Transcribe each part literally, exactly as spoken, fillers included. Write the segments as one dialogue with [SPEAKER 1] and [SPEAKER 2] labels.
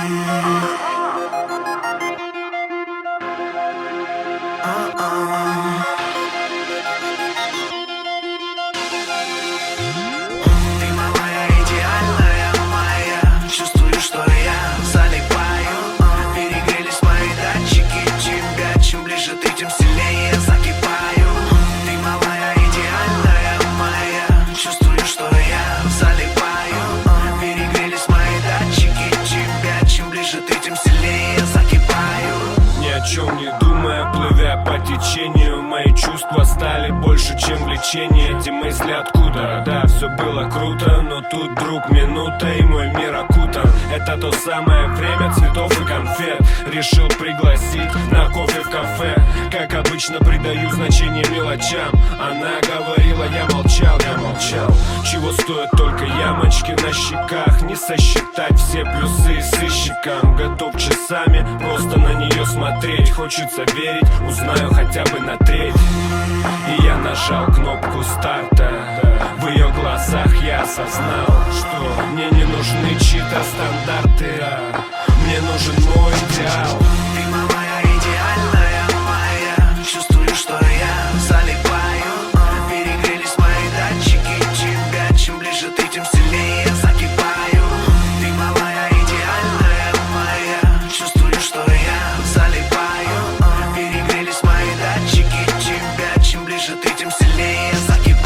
[SPEAKER 1] По течению мои чувства стали больше, чем влечение. Эти мысли откуда? Да, все было круто, но тут вдруг минута, и мой мир окутан. Это то самое время цветов и конфет. Решил пригласить на кофе в кафе. Как обычно, придаю значение мелочам. Она говорила, я молчал, я молчал. Чего стоят только ямочки на щеках? Не сосчитать все плюсы сыщикам. Готов часами просто на нее смотреть. Хочется верить, узнаю хотя бы на треть. И я нажал кнопку старта. В ее глазах я осознал, что мне не нужны чьи-то стандарты. Мне нужен мой идеал.
[SPEAKER 2] Ты моя идеальная моя. Чувствую, что я залипаю. Перегрелись мои датчики тебя. Чем ближе ты, тем сильнее я закипаю. Ты моя идеальная моя. Чувствую, что я залипаю. Перегрелись мои датчики тебя. Чем ближе ты, тем сильнее я закипаю.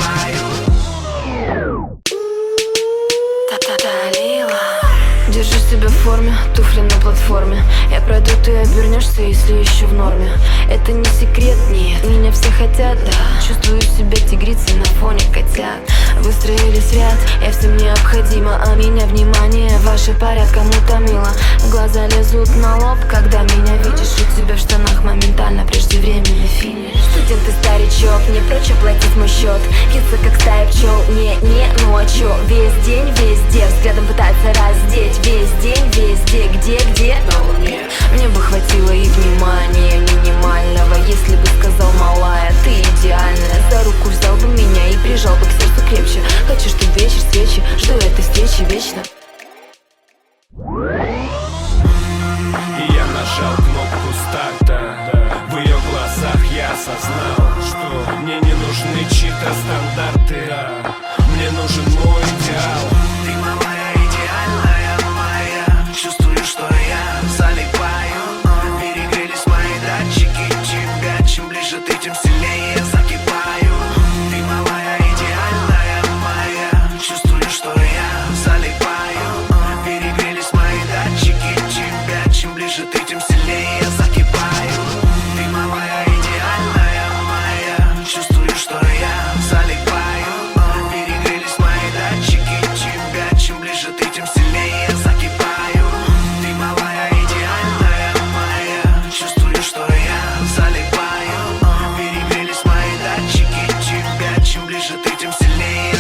[SPEAKER 3] Держи себя в форме, туфли на платформе. Я пройду, ты обернешься, если еще в норме. Это не секрет, нет, меня все хотят, да. Чувствую себя тигрицей на фоне котят. Выстроились в ряд, я всем необходима. А меня внимание, ваше порядком утомило. Глаза лезут на лоб, когда меня видишь. У тебя в штанах моментально преждевременный финиш. Студент и старичок, не прочь оплатить мой счет. Кица как стая пчел, не, не, ну а чё? Весь день, везде, взглядом пытается раздеть. Весь день, везде, где, где? На луне. Мне бы хватило и внимания минимального, если бы сказал, малая, ты идеальная. За руку взял бы меня и прижал бы к сердцу крепче. Хочу, чтоб вечер свечи, жду этой встречи вечно.
[SPEAKER 1] И я нажал кнопку старта. В ее глазах я осознал, что мне не нужны чьи-то стандарты. Мне нужен мой идеал.
[SPEAKER 2] Ты моя идеальная моя. Чувствую, что я залипаю. Перегрелись мои датчики тебя. Чем ближе ты, тем сильнее я закипаю. Ты моя идеальная моя. Чувствую, что я залипаю. Перегрелись мои датчики тебя. Чем ближе ты, тем сильнее я закипаю. Ты моя идеальная моя. Чувствую, что я залипаю. Перегрелись мои датчики тебя. Чем ближе ты, тем сильнее я закипаю. Ты моя идеальная моя. Чувствую, что я залипаю. Перегрелись мои датчики тебя. Чем ближе ты, тем сильнее я